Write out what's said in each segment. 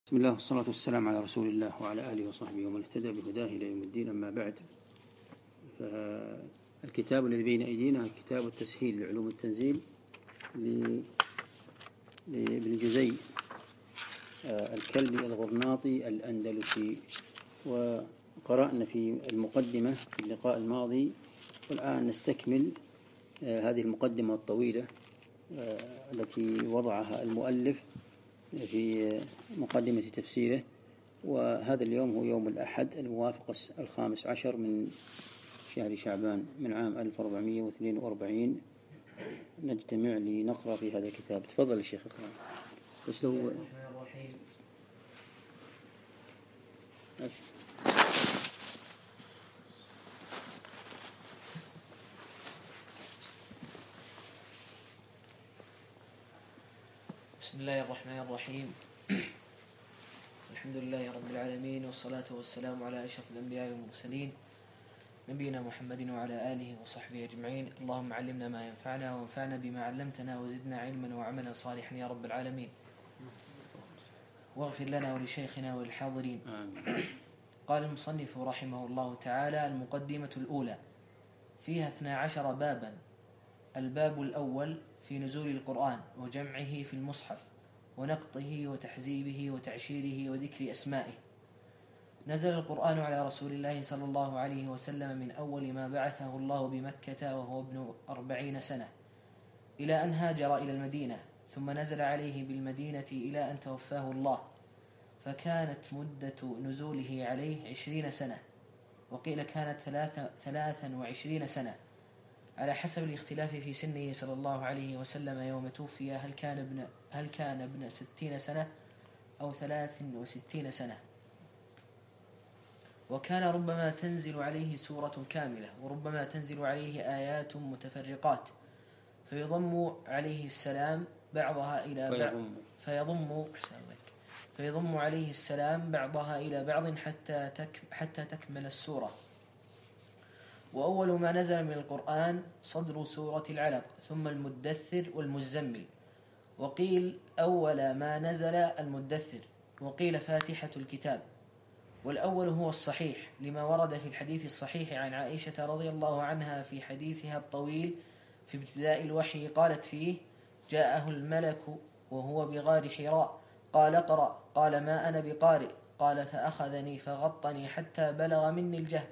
بسم الله والصلاة والسلام على رسول الله وعلى آله وصحبه ومن اهتدى بهداه إلى يوم الدين. أما بعد، فالكتاب الذي بين أيدينا كتاب التسهيل لعلوم التنزيل لابن جزي الكلبي الغرناطي الأندلسي، وقرأنا في المقدمة في اللقاء الماضي، والآن نستكمل هذه المقدمة الطويلة التي وضعها المؤلف في مقدمة تفسيره. وهذا اليوم هو يوم الأحد الموافق 15 من شهر شعبان من عام 1442. نجتمع لنقرأ في هذا الكتاب. تفضل الشيخ اقرأ. بسم الله الرحمن الرحيم. بسم الله الرحمن الرحيم. الحمد لله رب العالمين، والصلاة والسلام على أشرف الأنبياء والمرسلين نبينا محمد وعلى آله وصحبه أجمعين. اللهم علمنا ما ينفعنا وانفعنا بما علمتنا وزدنا علما وعملا صالحا يا رب العالمين، واغفر لنا ولشيخنا وللحاضرين. قال المصنف رحمه الله تعالى: المقدمة الأولى فيها 12 بابا. الباب الأول في نزول القرآن وجمعه في المصحف ونقطه وتحزيبه وتعشيره وذكر أسمائه. نزل القرآن على رسول الله صلى الله عليه وسلم من أول ما بعثه الله بمكة وهو ابن 40 سنة إلى أن هاجر إلى المدينة، ثم نزل عليه بالمدينة إلى أن توفاه الله، فكانت مدة نزوله عليه 20 سنة، وقيل كانت 23 سنة على حسب الاختلاف في سنه صلى الله عليه وسلم يوم توفي، هل كان ابن 60 سنة أو 63 سنة. وكان ربما تنزل عليه سورة كاملة، وربما تنزل عليه آيات متفرقات، فيضم عليه السلام بعضها إلى بعض فيضم عليه السلام بعضها إلى بعض حتى تكمل السورة. وأول ما نزل من القرآن صدر سورة العلق، ثم المدثر والمزمل، وقيل أول ما نزل المدثر، وقيل فاتحة الكتاب. والأول هو الصحيح لما ورد في الحديث الصحيح عن عائشة رضي الله عنها في حديثها الطويل في ابتداء الوحي، قالت فيه: جاءه الملك وهو بغار حراء، قال اقرأ، قال ما أنا بقارئ، قال فأخذني فغطني حتى بلغ مني الجهد،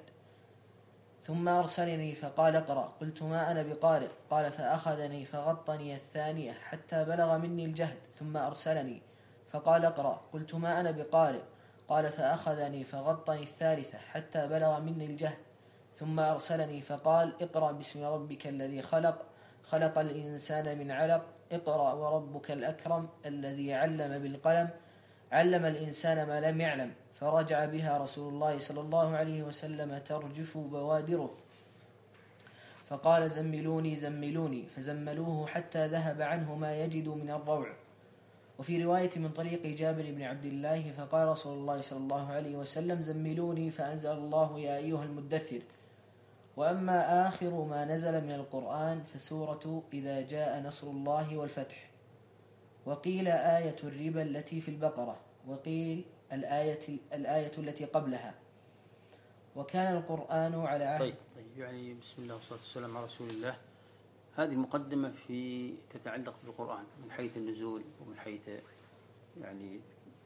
ثم أرسلني فقال اقرأ، قلت ما أنا بقارئ، قال فأخذني فغطني الثانية حتى بلغ مني الجهد، ثم أرسلني فقال اقرأ، قلت ما أنا بقارئ، قال فأخذني فغطني الثالثة حتى بلغ مني الجهد، ثم أرسلني فقال اقرأ باسم ربك الذي خلق، خلق الإنسان من علق، اقرأ وربك الأكرم الذي علم بالقلم، علم الإنسان ما لم يعلم. فرجع بها رسول الله صلى الله عليه وسلم ترجف بوادره، فقال زملوني زملوني، فزملوه حتى ذهب عنه ما يجد من الروع. وفي رواية من طريق جابر بن عبد الله فقال رسول الله صلى الله عليه وسلم زملوني، فأنزل الله يا أيها المدثر. وأما آخر ما نزل من القرآن فسورة إذا جاء نصر الله والفتح، وقيل آية الربا التي في البقرة، وقيل الآية التي قبلها. وكان القرآن على عهد. طيب يعني بسم الله والصلاة والسلام على رسول الله. هذه المقدمة تتعلق بالقرآن من حيث النزول، ومن حيث يعني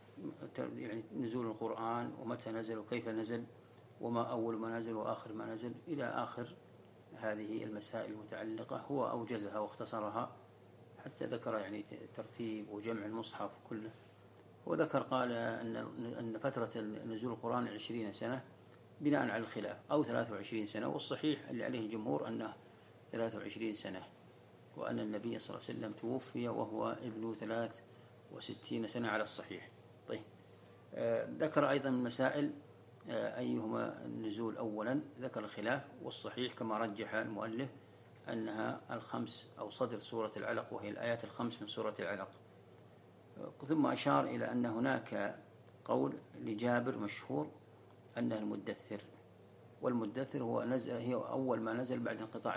نزول القرآن ومتى نزل وكيف نزل وما أول ما نزل وآخر ما نزل إلى آخر هذه المسائل المتعلقة. هو أوجزها واختصرها حتى ذكر يعني ترتيب وجمع المصحف كله. وذكر قال أن فترة نزول القرآن 20 سنة بناء على الخلاف، أو 23 سنة، والصحيح اللي عليه الجمهور أنه 23 سنة، وأن النبي صلى الله عليه وسلم توفي وهو ابن 63 سنة على الصحيح. طيب ذكر أيضا مسائل أيهما النزول أولا، ذكر الخلاف، والصحيح كما رجح المؤلف أنها الخمس أو صدر سورة العلق، وهي الآيات الخمس من سورة العلق. ثم أشار إلى أن هناك قول لجابر مشهور أنه المدثر، والمدثر هي أول ما نزل بعد انقطاع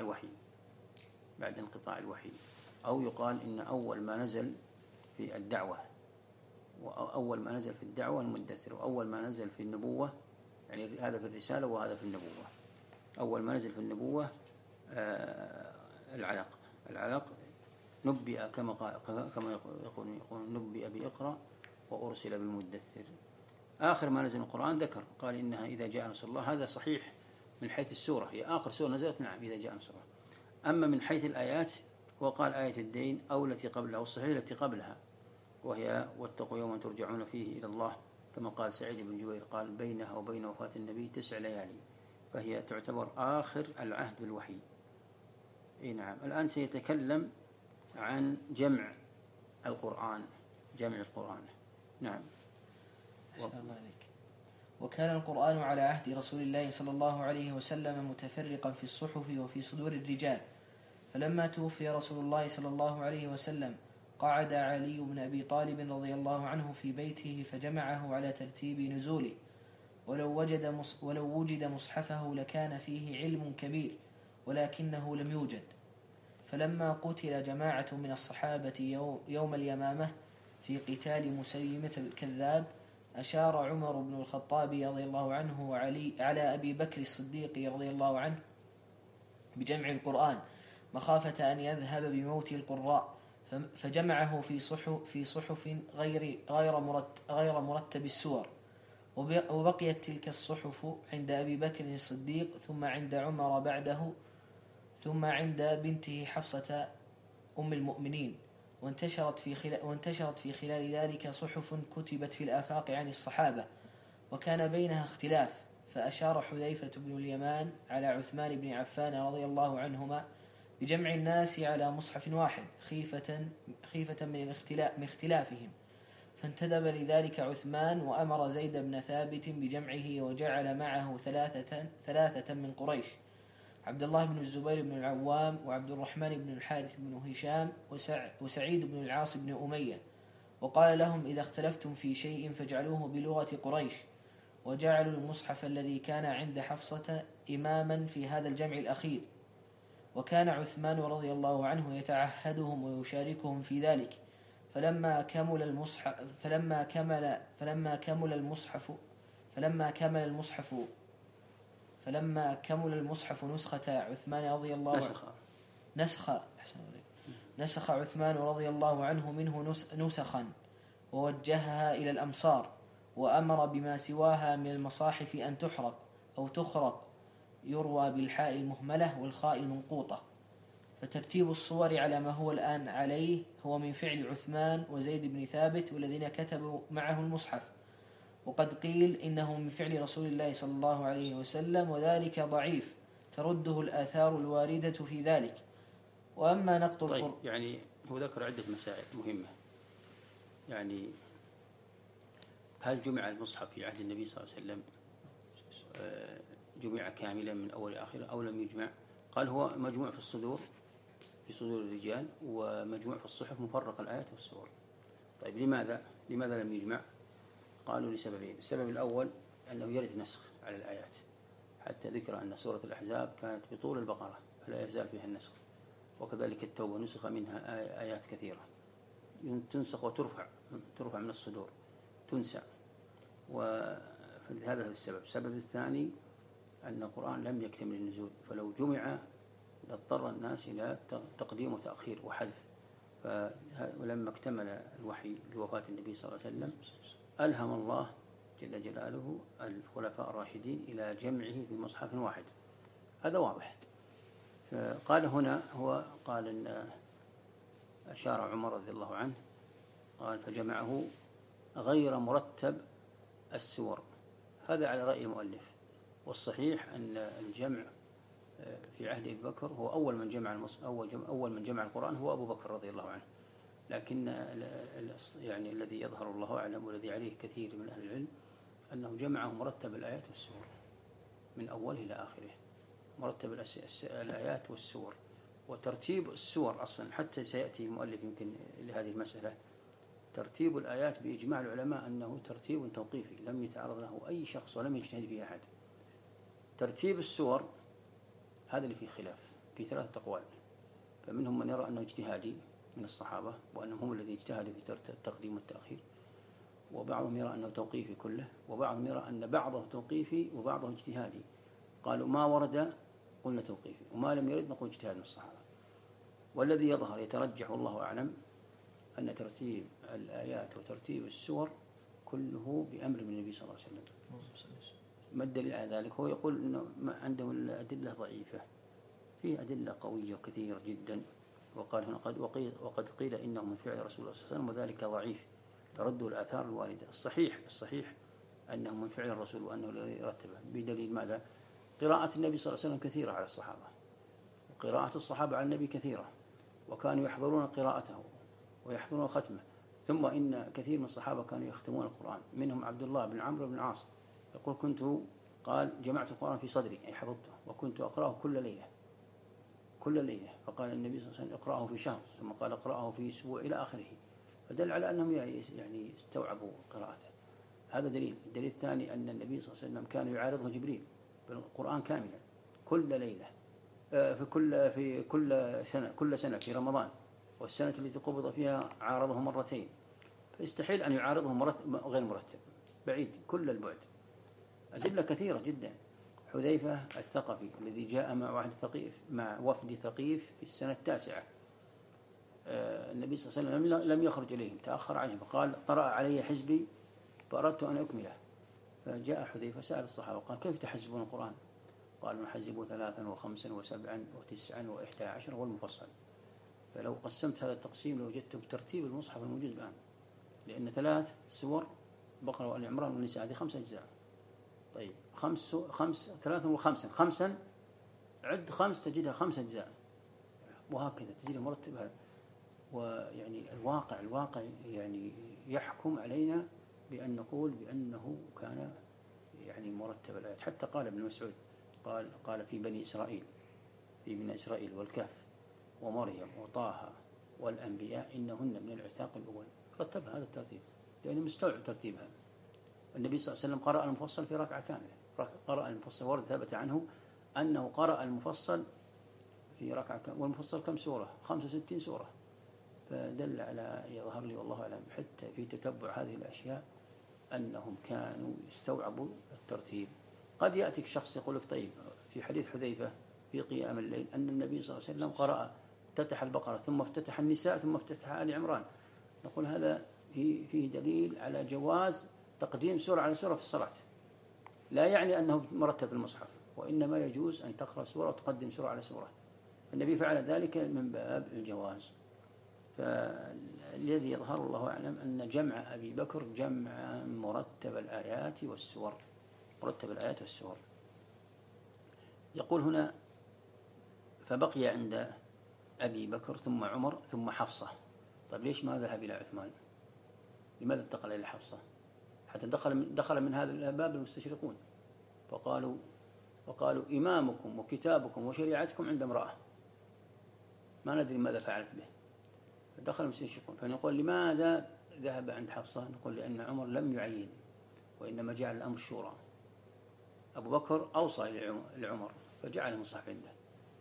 الوحي، أو يقال إن أول ما نزل في الدعوة وأول ما نزل في الدعوة المدثر، وأول ما نزل في النبوة، يعني هذا في الرسالة وهذا في النبوة. أول ما نزل في النبوة العلق نبئ كما يقول نبئ بإقرأ وأرسل بالمدثر. آخر ما نزل القرآن ذكر قال إنها إذا جاء نصر الله. هذا صحيح من حيث السورة، هي آخر سورة نزلت، نعم إذا جاء نصر الله. أما من حيث الآيات وقال آية الدين أو التي قبلها، والصحيح التي قبلها وهي واتقوا يوما ترجعون فيه إلى الله، كما قال سعيد بن جبير قال بينها وبين وفاة النبي 9 ليالي، فهي تعتبر آخر العهد بالوحي. نعم. الآن سيتكلم عن جمع القرآن. نعم. وكان القرآن على عهد رسول الله صلى الله عليه وسلم متفرقا في الصحف وفي صدور الرجال، فلما توفي رسول الله صلى الله عليه وسلم قعد علي بن أبي طالب رضي الله عنه في بيته فجمعه على ترتيب نزوله، ولو وجد مصحفه لكان فيه علم كبير، ولكنه لم يوجد. فلما قتل جماعة من الصحابة يوم اليمامة في قتال مسيلمة الكذاب، أشار عمر بن الخطاب رضي الله عنه وعلي على أبي بكر الصديق رضي الله عنه بجمع القرآن مخافة أن يذهب بموت القراء، فجمعه في صحف غير مرتب السور، وبقيت تلك الصحف عند أبي بكر الصديق، ثم عند عمر بعده، ثم عند بنته حفصة أم المؤمنين، وانتشرت في خلال ذلك صحف كتبت في الآفاق عن الصحابة، وكان بينها اختلاف. فأشار حذيفة بن اليمان على عثمان بن عفان رضي الله عنهما بجمع الناس على مصحف واحد خيفة من اختلافهم، فانتدب لذلك عثمان وأمر زيد بن ثابت بجمعه، وجعل معه ثلاثة من قريش: عبد الله بن الزبير بن العوام، وعبد الرحمن بن الحارث بن هشام، وسعيد بن العاص بن أمية، وقال لهم: إذا اختلفتم في شيء فاجعلوه بلغة قريش. وجعلوا المصحف الذي كان عند حفصة إماما في هذا الجمع الأخير، وكان عثمان رضي الله عنه يتعهدهم ويشاركهم في ذلك. فلما كمل المصحف نسخة عثمان رضي الله عنه نسخ عثمان رضي الله عنه منه نسخا، ووجهها إلى الأمصار، وأمر بما سواها من المصاحف أن تحرق أو تخرق، يروى بالحاء المهملة والخاء المنقوطة. فترتيب الصور على ما هو الآن عليه هو من فعل عثمان وزيد بن ثابت والذين كتبوا معه المصحف، وقد قيل إنه من فعل رسول الله صلى الله عليه وسلم، وذلك ضعيف ترده الآثار الواردة في ذلك. وأما نقط طيب، يعني هو ذكر عدة مسائل مهمة. يعني هل جمع المصحف في عهد النبي صلى الله عليه وسلم جمع كاملا من أول آخره أو لم يجمع؟ قال هو مجموع في الصدور، في صدور الرجال، ومجموع في الصحف مفرق الآيات والسور. طيب لماذا لم يجمع؟ قالوا لسببين. السبب الأول أنه يرد نسخ على الآيات، حتى ذكر أن سورة الأحزاب كانت بطول البقرة فلا يزال فيها النسخ، وكذلك التوبة نسخ منها آيات كثيرة تنسخ وترفع من الصدور، تنسى. وهذا السبب. السبب الثاني أن القرآن لم يكتمل النزول، فلو جمع لاضطر الناس إلى تقديم وتأخير وحذف. ولما اكتمل الوحي لوفاة النبي صلى الله عليه وسلم ألهم الله جل جلاله الخلفاء الراشدين إلى جمعه في مصحف واحد. هذا واضح. قال هنا قال إن أشار عمر رضي الله عنه قال فجمعه غير مرتب السور. هذا على رأي المؤلف، والصحيح أن الجمع في عهد أبي بكر هو أول من جمع القرآن هو أبو بكر رضي الله عنه، لكن يعني الذي يظهر الله أعلم والذي عليه كثير من أهل العلم أنه جمعه مرتب الآيات والسور من أوله إلى آخره، مرتب الآيات والسور. وترتيب السور أصلا حتى سيأتي المؤلف يمكن لهذه المسألة، ترتيب الآيات بإجماع العلماء أنه ترتيب توقيفي لم يتعرض له أي شخص ولم يجتهد به أحد. ترتيب السور هذا اللي فيه خلاف، في 3 أقوال. فمنهم من يرى أنه اجتهادي من الصحابة وأنهم هم الذي اجتهدوا في التقديم والتأخير، وبعضهم يرى أنه توقيفي كله، وبعضهم يرى أن بعضه توقيفي وبعضه اجتهادي. قالوا ما ورد قلنا توقيفي، وما لم يرد نقول اجتهاد من الصحابة. والذي يظهر يترجح والله أعلم أن ترتيب الآيات وترتيب السور كله بأمر من النبي صلى الله عليه وسلم. ما الدليل على ذلك؟ هو يقول أنه عندهم الأدلة ضعيفة، فيه أدلة قوية كثيرة جدا، وقال هنا وقد قيل إنه من فعل رسول الله صلى الله عليه وسلم وذلك ضعيف ترده الآثار الواردة. الصحيح أنه من فعل الرسول وأنه الذي رتبه، بدليل ماذا؟ قراءة النبي صلى الله عليه وسلم كثيرة على الصحابة، وقراءة الصحابة على النبي كثيرة، وكانوا يحضرون قراءته ويحضرون ختمه. ثم إن كثير من الصحابة كانوا يختمون القرآن، منهم عبد الله بن عمرو بن العاص يقول قال جمعت القرآن في صدري أي حفظته، وكنت أقرأه كل ليلة. فقال النبي صلى الله عليه وسلم اقرأه في شهر، ثم قال اقرأه في أسبوع إلى آخره، فدل على أنهم يعني استوعبوا قراءته. هذا دليل. الدليل الثاني أن النبي صلى الله عليه وسلم كان يعارضه جبريل بالقرآن كاملا كل ليلة، في كل سنة في رمضان، والسنة التي قبض فيها عارضه مرتين، فيستحيل أن يعارضه غير مرتب، بعيد كل البعد. أدلة كثيرة جدا. حذيفة الثقفي الذي جاء مع وفد ثقيف في السنة 9، النبي صلى الله عليه وسلم لم يخرج إليهم، تأخر عنهم، فقال طرأ علي حزبي فأردت أن أكمله. فجاء حذيفة سأل الصحابة قال كيف تحزبون القرآن؟ قالوا نحزبه 3 و5 و7 و9 و11 والمفصل. فلو قسمت هذا التقسيم لوجدته بترتيب المصحف الموجود الآن، لأن 3 سور بقرة وآل عمران والنساء هذه 5 أجزاء. طيب 3 و5 5 عد 5 تجدها 5 أجزاء، وهكذا تجدها مرتبة. ويعني الواقع يعني يحكم علينا بأن نقول بأنه كان يعني مرتب الآيات. حتى قال ابن مسعود قال في بني إسرائيل والكهف ومريم وطه والأنبياء إنهن من العتاق الأول. رتبها هذا الترتيب لأنه مستوعب ترتيبها. النبي صلى الله عليه وسلم قرأ المفصل في ركعة كاملة، قرأ المفصل، ورد ثبت عنه أنه قرأ المفصل في ركعة كاملة. والمفصل كم سورة؟ 65 سورة. فدل على، يظهر لي والله أعلم حتى في تتبع هذه الأشياء أنهم كانوا يستوعبوا الترتيب. قد يأتيك شخص يقول لك طيب في حديث حذيفة في قيام الليل أن النبي صلى الله عليه وسلم افتتح البقرة ثم افتتح النساء ثم افتتح آل عمران. نقول هذا فيه دليل على جواز تقديم سورة على سورة في الصلاة، لا يعني أنه مرتب المصحف، وإنما يجوز أن تقرأ سورة وتقدم سورة على سورة. النبي فعل ذلك من باب الجواز. فالذي يظهر الله أعلم أن جمع أبي بكر جمع مرتب الآيات والسور. يقول هنا فبقي عند أبي بكر ثم عمر ثم حفصة. طيب ليش ما ذهب إلى عثمان؟ لماذا انتقل إلى حفصة؟ حتى دخل من هذا الباب المستشرقون وقالوا إمامكم وكتابكم وشريعتكم عند امرأة ما ندري ماذا فعلت به، فدخل المستشرقون. فنقول لماذا ذهب عند حفصة؟ نقول لأن عمر لم يعين، وإنما جعل الأمر شورى. أبو بكر أوصى لعمر فجعل المصحف عنده.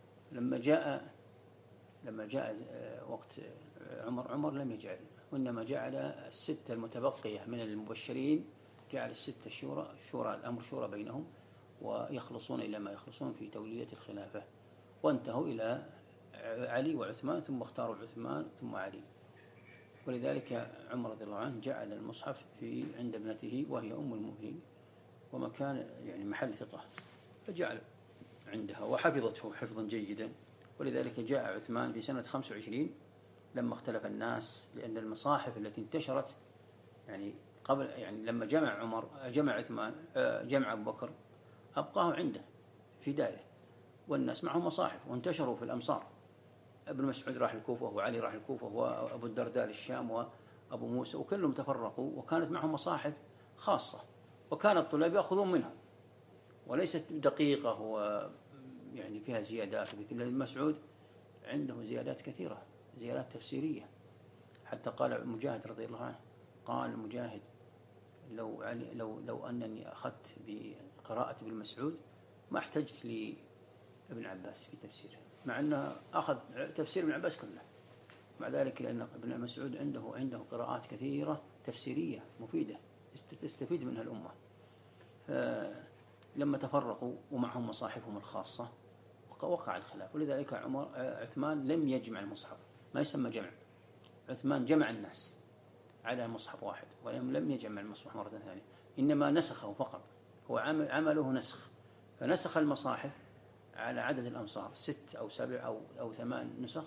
لما جاء وقت عمر لم يجعل، وإنما جعل 6 المتبقية من المبشرين، جعل 6 شورى الأمر شورى بينهم، ويخلصون إلى ما يخلصون في تولية الخلافة. وانتهوا إلى علي وعثمان، ثم اختاروا عثمان ثم علي. ولذلك عمر رضي الله عنه جعل المصحف عند ابنته وهي أم المؤمنين، ومكان يعني محل ثقة، فجعل عندها وحفظته حفظا جيدا. ولذلك جاء عثمان في سنة 25 لما اختلف الناس، لأن المصاحف التي انتشرت يعني قبل، يعني لما جمع عثمان جمع أبو بكر أبقاه عنده في داره، والناس معهم مصاحف وانتشروا في الأمصار. ابن مسعود راح الكوفة، وعلي راح الكوفة، وأبو الدرداء للشام، وأبو موسى، وكلهم تفرقوا، وكانت معهم مصاحف خاصة، وكان الطلاب يأخذون منها وليست دقيقة ويعني فيها زيادات. لكن ابن مسعود عنده زيادات كثيرة، زيادات تفسيرية. حتى قال مجاهد رضي الله عنه، قال مجاهد لو أنني أخذت بقراءة ابن مسعود ما احتجت لابن عباس في تفسيره، مع أنه أخذ تفسير ابن عباس كله. مع ذلك لأن ابن مسعود عنده قراءات كثيرة تفسيرية مفيدة تستفيد منها الأمة. فلما تفرقوا ومعهم مصاحفهم الخاصة وقع الخلاف، ولذلك عثمان لم يجمع المصحف، ما يسمى جمع. عثمان جمع الناس على مصحف واحد ولم يجمع المصحف مرة ثانية، إنما نسخه فقط. هو عمله نسخ، فنسخ المصاحف على عدد الأمصار 6 أو 7 أو 8 نسخ،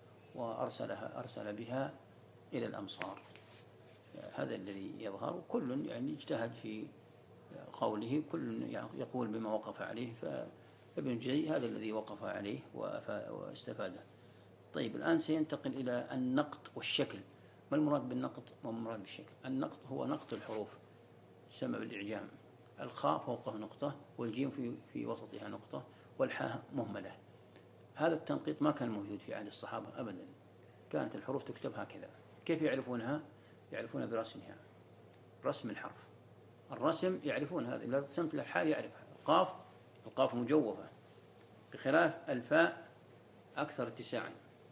وأرسل بها إلى الأمصار. هذا الذي يظهر، وكل يعني اجتهد في قوله، كل يقول بما وقف عليه. فابن جزي هذا الذي وقف عليه واستفاده. طيب الآن سينتقل إلى النقط والشكل. ما المراد بالنقط وما المراد بالشكل؟ النقط هو نقط الحروف، يسمى بالإعجام. الخاء فوقه نقطة، والجيم في وسطها نقطة، والحاء مهملة. هذا التنقيط ما كان موجود في عهد الصحابة أبدا. كانت الحروف تكتب هكذا. كيف يعرفونها؟ يعرفونها برسمها، رسم الحرف. الرسم يعرفون هذا، إذا رسمت الحاء يعرفها. القاف مجوفة، بخلاف الفاء أكثر اتساعا.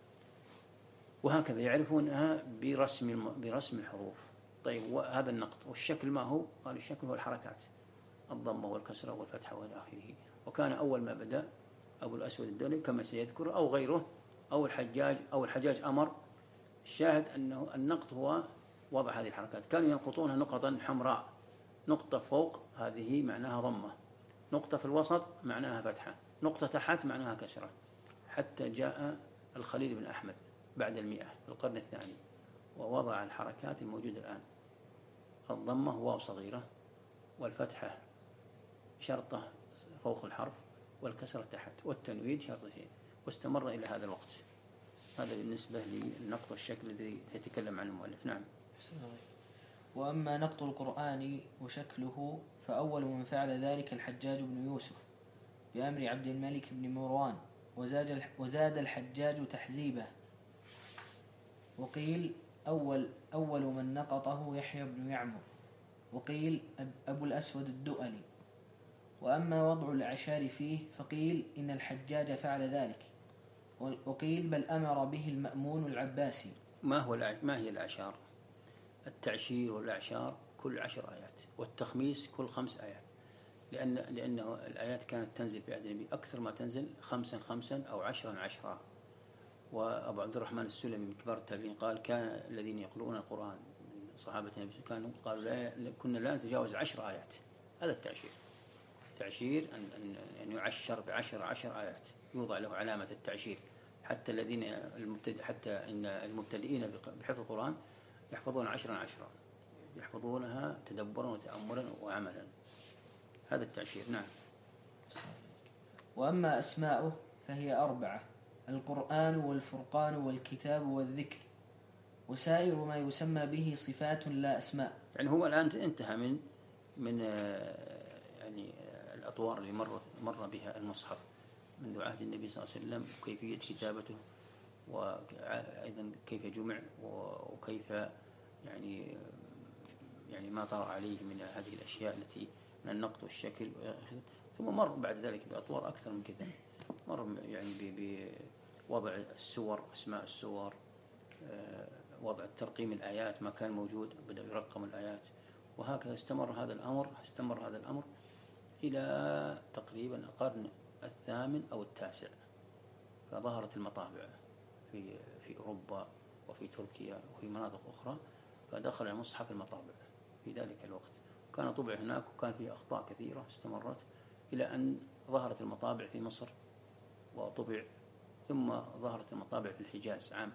وهكذا يعرفونها برسم الحروف. طيب وهذا النقط. والشكل ما هو؟ قال الشكل هو الحركات، الضمة والكسرة والفتحة وإلى آخره. وكان أول ما بدأ أبو الأسود الدولي كما سيذكر أو غيره أو الحجاج أمر. الشاهد أنه النقط هو وضع هذه الحركات. كانوا ينقطونها نقطا حمراء، نقطة فوق هذه معناها ضمة، نقطة في الوسط معناها فتحة، نقطة تحت معناها كسرة، حتى جاء الخليل بن أحمد بعد 100 في القرن الثاني ووضع الحركات الموجودة الآن. الضمة واو صغيرة، والفتحة شرطة فوق الحرف، والكسرة تحت، والتنوين شرطتين، واستمر إلى هذا الوقت. هذا بالنسبة للنقط والشكل الذي يتكلم عنه المؤلف. نعم. وأما نقط القرآن وشكله فأول من فعل ذلك الحجاج بن يوسف بأمر عبد الملك بن مروان، وزاد الحجاج تحزيبه. وقيل أول من نقطه يحيى بن يعمر، وقيل أبو الأسود الدؤلي. وأما وضع الأعشار فيه فقيل إن الحجاج فعل ذلك، وقيل بل أمر به المأمون العباسي. ما هي الأعشار؟ التعشير والأعشار كل 10 آيات، والتخميس كل 5 آيات، لأنه الآيات كانت تنزل في عهد النبي أكثر ما تنزل 5 5 أو 10 10. وأبو عبد الرحمن السلمي من كبار التابعين قال كان الذين يقرؤون القرآن من صحابة النبي كانوا قالوا كنا لا نتجاوز 10 آيات. هذا التعشير. تعشير أن يعشر ب10 آيات، يوضع له علامة التعشير، حتى حتى إن المبتدئين بحفظ القرآن يحفظون 10 يحفظونها تدبرا وتأملا وعملا. هذا التعشير. نعم. وأما أسماؤه فهي 4: القرآن والفرقان والكتاب والذكر، وسائر ما يسمى به صفات لا أسماء. يعني هو الآن انتهى من يعني الأطوار اللي مر بها المصحف منذ عهد النبي صلى الله عليه وسلم، وكيفية كتابته، وأيضا كيف جمع، وكيف يعني ما طرأ عليه من هذه الأشياء التي من النقط والشكل. ثم مر بعد ذلك بأطوار أكثر من كذا. مر يعني بوضع السور، أسماء السور، وضع الترقيم الآيات ما كان موجود، بدأ يرقم الآيات، وهكذا استمر هذا الأمر إلى تقريبا القرن 8 أو 9. فظهرت المطابع في أوروبا وفي تركيا وفي مناطق أخرى، فدخل المصحف المطابع في ذلك الوقت. كان طبع هناك، وكان فيه أخطاء كثيرة استمرت إلى أن ظهرت المطابع في مصر وطبع، ثم ظهرت المطابع في الحجاز عام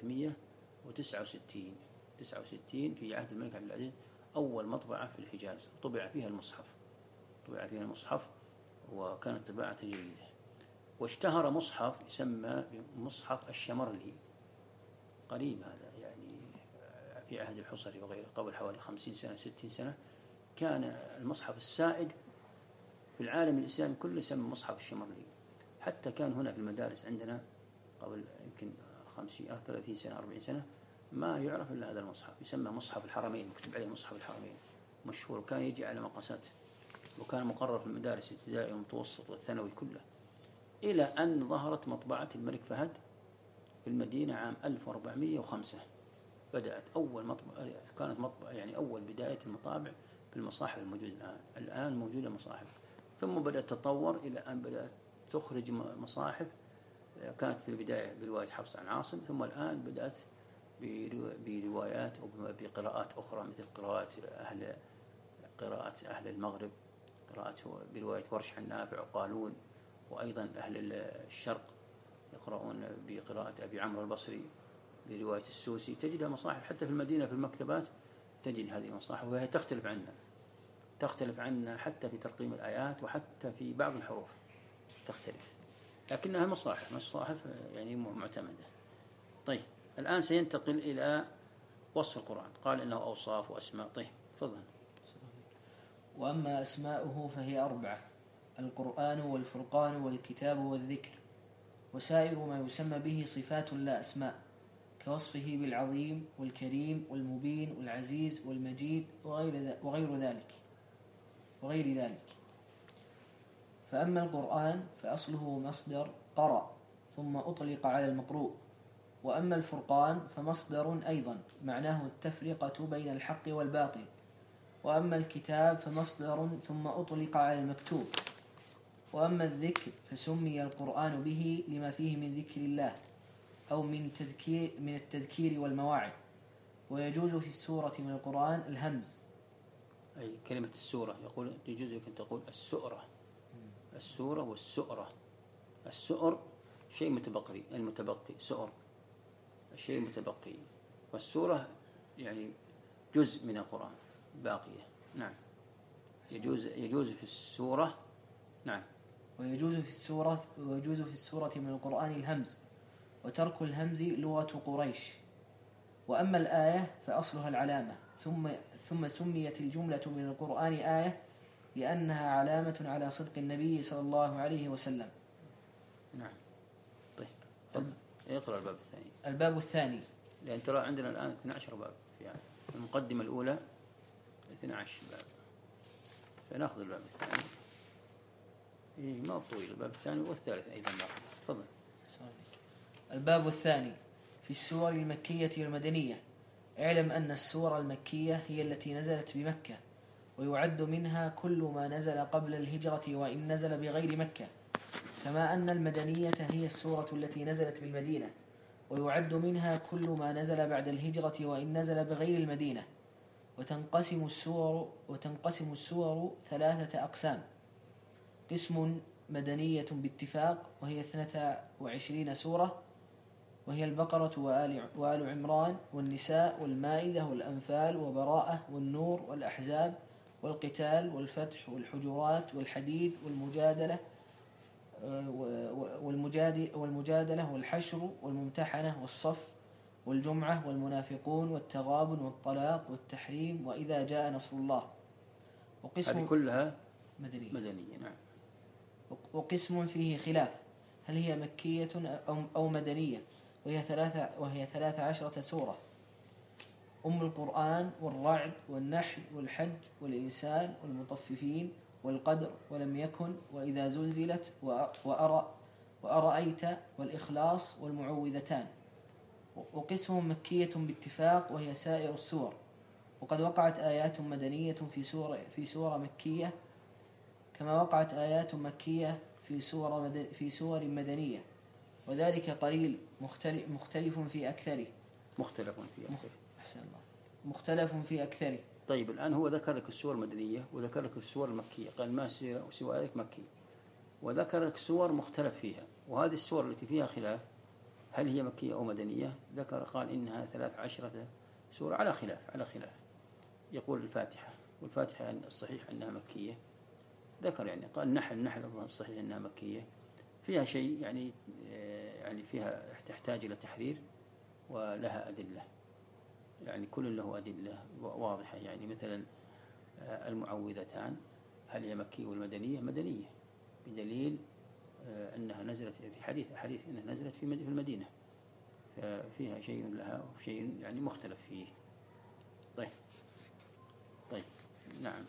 1369 في عهد الملك عبد العزيز، أول مطبعة في الحجاز طبع فيها المصحف، وكانت طباعة جيدة. واشتهر مصحف يسمى بمصحف الشمرلي، قريب هذا يعني في عهد الحصري وغيره، قبل حوالي 50 سنة 60 سنة كان المصحف السائد في العالم الإسلامي كله يسمى مصحف الشمرلي. حتى كان هنا في المدارس عندنا قبل يمكن 30 سنة 40 سنة ما يعرف إلا هذا المصحف، يسمى مصحف الحرمين، مكتوب عليه مصحف الحرمين، مشهور، وكان يجي على مقاسات، وكان مقرر في المدارس الابتدائي والمتوسط والثانوي كله، إلى أن ظهرت مطبعة الملك فهد في المدينة عام 1405 بدأت أول مطبعة، كانت مطبعة يعني أول بداية المطابع بالمصاحف الموجودة الآن موجودة مصاحف، ثم بدأت تتطور إلى أن بدأت تخرج مصاحف. كانت في البداية برواية حفص عن عاصم، ثم الآن بدأت بروايات أو بقراءات أخرى مثل قراءة أهل المغرب، برواية ورش عن نافع وقالون، وأيضا أهل الشرق يقرؤون بقراءة أبي عمرو البصري برواية السوسي. تجدها مصاحف حتى في المدينة في المكتبات، تجد هذه المصاحف وهي تختلف عنا حتى في ترقيم الآيات وحتى في بعض الحروف تختلف، لكنها مصاحف يعني معتمدة. طيب الآن سينتقل إلى وصف القرآن، قال إنه أوصاف وأسماء. طيب تفضل. وأما أسماؤه فهي 4: القرآن والفرقان والكتاب والذكر، وسائر ما يسمى به صفات لا أسماء، كوصفه بالعظيم والكريم والمبين والعزيز والمجيد وغير ذلك. فأما القرآن فأصله مصدر قرأ ثم أطلق على المقروء، وأما الفرقان فمصدر أيضا معناه التفرقة بين الحق والباطل، وأما الكتاب فمصدر ثم أطلق على المكتوب، وأما الذكر فسمي القرآن به لما فيه من ذكر الله أو من التذكير والمواعظ. ويجوز في السورة من القرآن الهمز، أي كلمة السورة، يقول يجوز لك أن تقول السورة والسؤرة. السؤر شيء متبقي، المتبقي سؤر الشيء المتبقي، والسورة يعني جزء من القرآن باقية. نعم، يجوز في السورة. نعم. ويجوز في السورة من القرآن الهمز، وترك الهمز لغة قريش. وأما الآية فأصلها العلامة، ثم سميت الجملة من القرآن آية لأنها علامة على صدق النبي صلى الله عليه وسلم. نعم. طيب اقرأ الباب الثاني. الباب الثاني، لأن ترى عندنا الآن 12 باب في المقدمة الأولى 12 باب، فنأخذ الباب الثاني. ما طويل الباب الثاني والثالث أيضا نأخذ. تفضل. الباب الثاني في السور المكية والمدنية. اعلم أن السور المكية هي التي نزلت بمكة، ويعد منها كل ما نزل قبل الهجرة وإن نزل بغير مكة، كما أن المدنية هي السورة التي نزلت بالمدينة، ويعد منها كل ما نزل بعد الهجرة وإن نزل بغير المدينة. وتنقسم السور 3 أقسام: قسم مدنية باتفاق وهي 22 سورة، وهي البقرة وآل عمران والنساء والمائدة والأنفال وبراءة والنور والأحزاب والقتال والفتح والحجرات والحديد والمجادلة والحشر والممتحنة والصف والجمعة والمنافقون والتغابن والطلاق والتحريم وإذا جاء نصر الله. هذه كلها مدنية. نعم. وقسم فيه خلاف، هل هي مكية أو مدنية، وهي 13 سورة: أم القرآن والرعد والنحل والحج والإنسان والمطففين والقدر ولم يكن وإذا زلزلت وأرأيت والإخلاص والمعوذتان. وقسم مكية باتفاق وهي سائر السور، وقد وقعت آيات مدنية في سورة مكية، كما وقعت آيات مكية في سور مدنية، وذلك قليل مختلف في أكثره. مختلف في أكثره. طيب الآن هو ذكر لك السور المدنية وذكر لك السور المكية، قال ما سوى ذلك مكي، وذكر لك سور مختلف فيها. وهذه السور التي فيها خلاف هل هي مكية أو مدنية، قال إنها 13 سورة على خلاف. يقول الفاتحة، والفاتحة الصحيح أنها مكية، ذكر يعني قال النحل الصحيح أنها مكية، فيها شيء يعني فيها تحتاج إلى تحرير ولها أدلة، يعني كل له أدلة واضحة. يعني مثلا المعوذتان هل هي مكية والمدنية؟ مدنية بدليل أنها نزلت في حديث أنها نزلت في المدينة، فيها شيء لها وشيء يعني مختلف فيه. طيب نعم.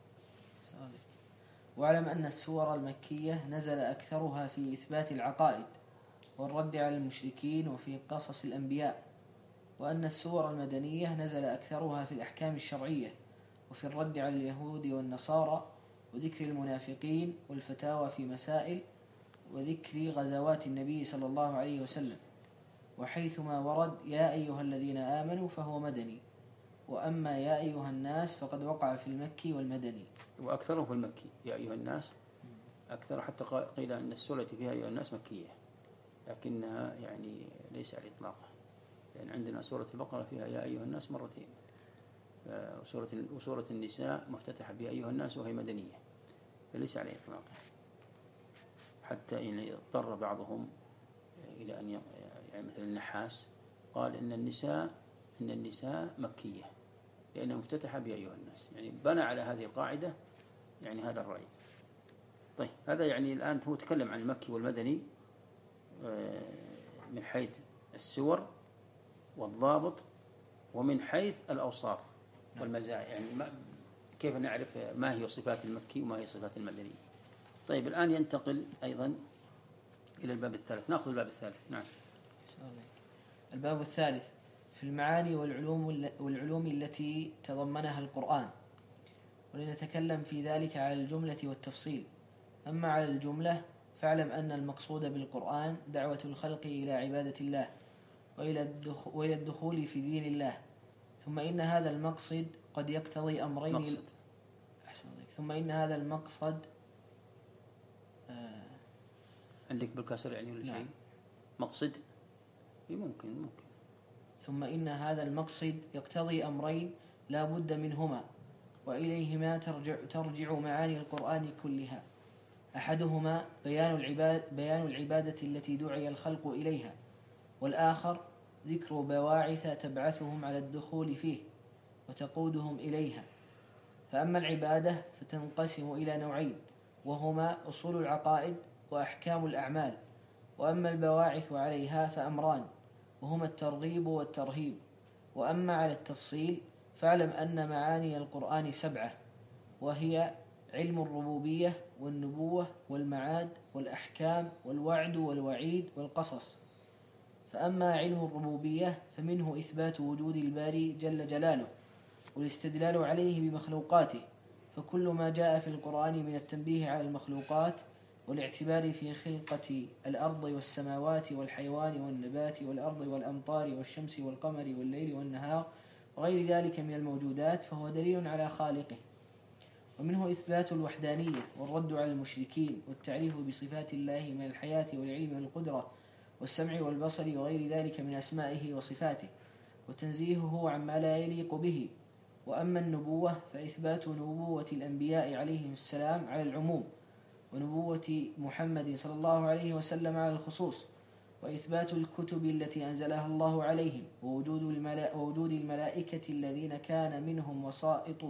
واعلم أن السور المكية نزل أكثرها في إثبات العقائد والرد على المشركين وفي قصص الأنبياء، وأن السور المدنية نزل أكثرها في الأحكام الشرعية وفي الرد على اليهود والنصارى وذكر المنافقين والفتاوى في مسائل وذكر غزوات النبي صلى الله عليه وسلم. وحيثما ورد يا أيها الذين آمنوا فهو مدني، وأما يا أيها الناس فقد وقع في المكي والمدني. وأكثره في المكي يا أيها الناس أكثر، حتى قيل أن السورة التي فيها أيها الناس مكية، لكنها يعني ليس على إطلاقها، لأن عندنا سورة البقرة فيها يا أيها الناس مرتين، وسورة النساء مفتتحة بيا أيها الناس وهي مدنية، فليس على إطلاقها. حتى إن اضطر بعضهم إلى أن يعني مثل النحاس قال إن النساء مكية لأنها مفتتحة بيا أيها الناس، يعني بنى على هذه القاعدة يعني هذا الرأي. طيب هذا يعني الآن هو تكلم عن المكي والمدني من حيث السور والضابط ومن حيث الأوصاف والمزايا، يعني كيف نعرف ما هي صفات المكي وما هي صفات المدني. طيب الآن ينتقل أيضا إلى الباب الثالث، نأخذ الباب الثالث. نعم. الباب الثالث في المعاني والعلوم التي تضمنها القرآن، ولنتكلم في ذلك على الجملة والتفصيل. أما على الجملة فاعلم أن المقصود بالقرآن دعوة الخلق إلى عبادة الله وإلى الدخول في دين الله. ثم إن هذا المقصد قد يقتضي أمرين. ثم إن هذا المقصد عندك بالكسر يعني ولا شيء؟ مقصد ممكن. ثم إن هذا المقصد يقتضي أمرين لا بد منهما، وإليهما ترجع معاني القرآن كلها. أحدهما بيان العبادة التي دعي الخلق إليها، والآخر ذكر بواعث تبعثهم على الدخول فيه وتقودهم إليها. فأما العبادة فتنقسم إلى نوعين، وهما أصول العقائد وأحكام الأعمال. وأما البواعث عليها فأمران، وهما الترغيب والترهيب. وأما على التفصيل فاعلم أن معاني القرآن 7، وهي علم الربوبية والنبوة والمعاد والأحكام والوعد والوعيد والقصص. فأما علم الربوبية فمنه إثبات وجود الباري جل جلاله والاستدلال عليه بمخلوقاته، فكل ما جاء في القرآن من التنبيه على المخلوقات والاعتبار في خلقة الأرض والسماوات والحيوان والنبات والأرض والأمطار والشمس والقمر والليل والنهار وغير ذلك من الموجودات فهو دليل على خالقه. ومنه إثبات الوحدانية والرد على المشركين والتعريف بصفات الله من الحياة والعلم والقدرة والسمع والبصر وغير ذلك من أسمائه وصفاته، وتنزيهه عما لا يليق به. وأما النبوة فإثبات نبوة الأنبياء عليهم السلام على العموم، ونبوة محمد صلى الله عليه وسلم على الخصوص، وإثبات الكتب التي أنزلها الله عليهم، ووجود الملائكة الذين كان منهم وسائط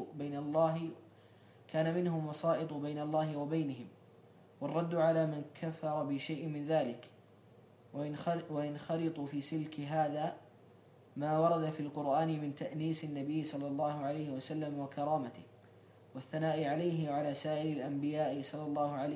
بين الله وبينهم، والرد على من كفر بشيء من ذلك وينخرط في سلك هذا ما ورد في القرآن من تأنيس النبي صلى الله عليه وسلم وكرامته، والثناء عليه وعلى سائر الأنبياء صلى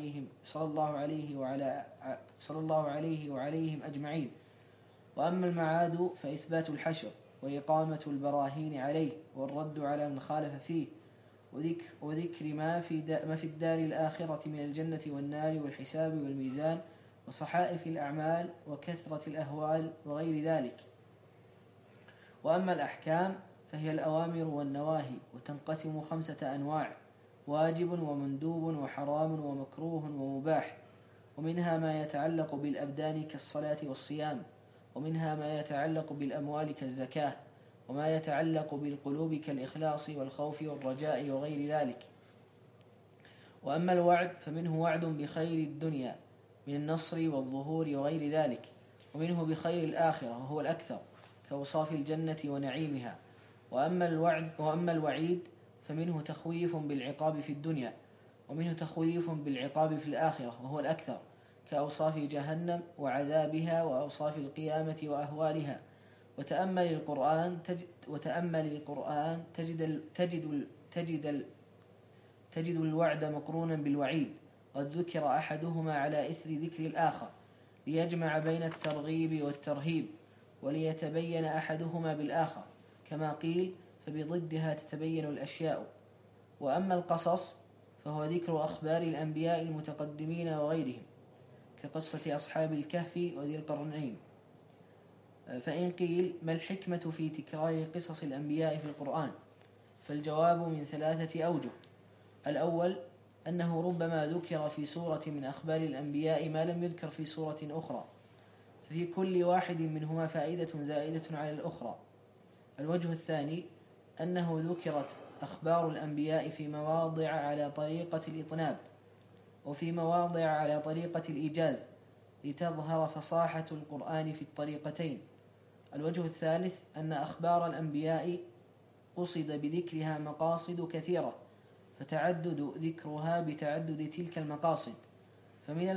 الله عليه وعليهم أجمعين. وأما المعاد فإثبات الحشر وإقامة البراهين عليه والرد على من خالف فيه، وذكر ما في الدار الآخرة من الجنة والنار والحساب والميزان وصحائف الأعمال وكثرة الأهوال وغير ذلك. وأما الأحكام فهي الأوامر والنواهي، وتنقسم 5 أنواع: واجب ومندوب وحرام ومكروه ومباح. ومنها ما يتعلق بالأبدان كالصلاة والصيام، ومنها ما يتعلق بالأموال كالزكاة، وما يتعلق بالقلوب كالإخلاص والخوف والرجاء وغير ذلك. وأما الوعد فمنه وعد بخير الدنيا من النصر والظهور وغير ذلك، ومنه بخير الآخرة وهو الأكثر كأوصاف الجنة ونعيمها. وأما الوعيد فمنه تخويف بالعقاب في الدنيا، ومنه تخويف بالعقاب في الآخرة وهو الأكثر كأوصاف جهنم وعذابها وأوصاف القيامة وأهوالها. وتأمل القرآن تجد الوعد مقرونا بالوعيد، قد ذكر أحدهما على إثر ذكر الآخر ليجمع بين الترغيب والترهيب. وليتبين أحدهما بالآخر، كما قيل: فبضدها تتبين الأشياء. وأما القصص فهو ذكر أخبار الأنبياء المتقدمين وغيرهم، كقصة أصحاب الكهف وذي القرنين. فإن قيل: ما الحكمة في تكرار قصص الأنبياء في القرآن؟ فالجواب من 3 أوجه. الأول أنه ربما ذكر في سورة من أخبار الأنبياء ما لم يذكر في سورة أخرى، ففي كل واحد منهما فائدة زائدة على الأخرى. الوجه الثاني أنه ذكرت أخبار الأنبياء في مواضع على طريقة الإطناب، وفي مواضع على طريقة الإيجاز، لتظهر فصاحة القرآن في الطريقتين. الوجه الثالث أن أخبار الأنبياء قصد بذكرها مقاصد كثيرة، فتعدد ذكرها بتعدد تلك المقاصد. فمن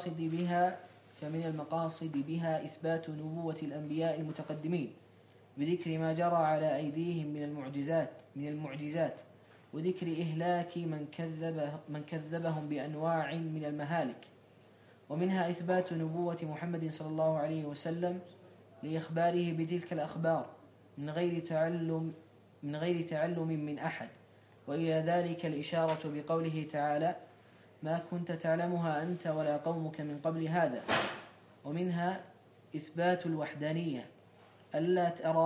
المقاصد بها إثبات نبوة الأنبياء المتقدمين بذكر ما جرى على أيديهم من المعجزات، وذكر إهلاك من كذبهم بأنواع من المهالك. ومنها إثبات نبوة محمد صلى الله عليه وسلم لإخباره بتلك الأخبار من غير تعلم من أحد. وإلى ذلك الإشارة بقوله تعالى: ما كنت تعلمها أنت ولا قومك من قبل هذا. ومنها إثبات الوحدانية. ألا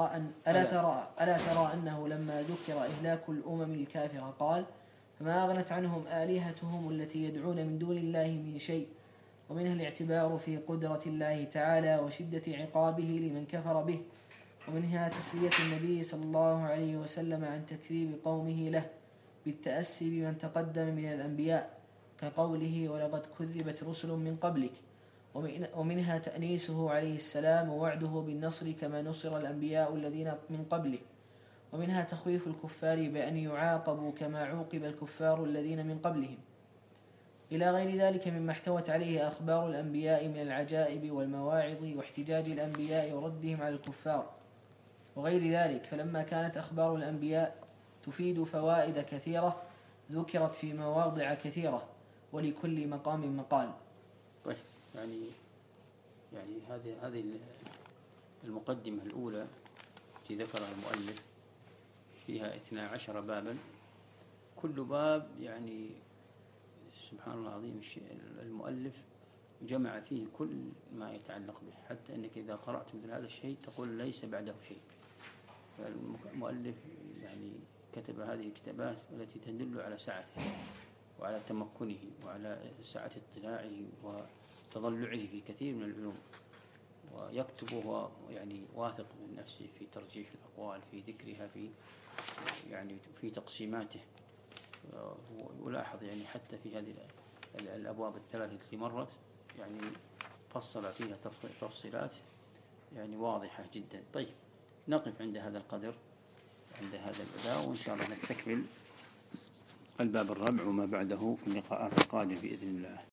ترى أنه لما ذكر إهلاك الأمم الكافرة قال: فما أغنت عنهم آلهتهم التي يدعون من دون الله من شيء. ومنها الاعتبار في قدرة الله تعالى وشدة عقابه لمن كفر به. ومنها تسلية النبي صلى الله عليه وسلم عن تكذيب قومه له بالتأسي بمن تقدم من الأنبياء، كقوله: ولقد كذبت رسل من قبلك. ومنها تأنيسه عليه السلام ووعده بالنصر كما نصر الأنبياء الذين من قبله. ومنها تخويف الكفار بأن يعاقبوا كما عوقب الكفار الذين من قبلهم، إلى غير ذلك مما احتوت عليه أخبار الأنبياء من العجائب والمواعظ واحتجاج الأنبياء وردهم على الكفار وغير ذلك. فلما كانت أخبار الأنبياء تفيد فوائد كثيرة ذكرت في مواضع كثيرة، ولكل مقام مقال. طيب، يعني هذه المقدمة الأولى التي ذكرها المؤلف فيها 12 بابا، كل باب يعني سبحان الله العظيم المؤلف جمع فيه كل ما يتعلق به، حتى أنك إذا قرأت مثل هذا الشيء تقول ليس بعده شيء. المؤلف يعني كتب هذه الكتابات التي تدل على سعته وعلى تمكنه وعلى سعة اطلاعه وتضلعه في كثير من العلوم، ويكتب وهو يعني واثق من نفسه في ترجيح الأقوال، في ذكرها، في تقسيماته. ولاحظ يعني حتى في هذه الأبواب ال3 التي مرت يعني فصل فيها تفصيلات يعني واضحة جدا. طيب، نقف عند هذا القدر، عند هذا الباب، وإن شاء الله نستكمل الباب الرابع وما بعده في اللقاءات القادمة بإذن الله.